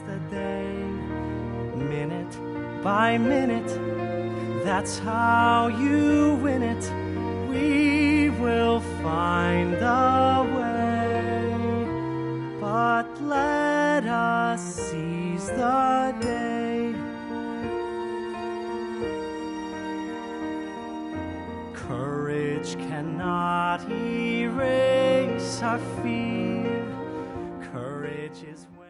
the day, minute by minute. That's how you win it. We will find the way, but let us seize the day. Courage cannot erase our fear. Courage is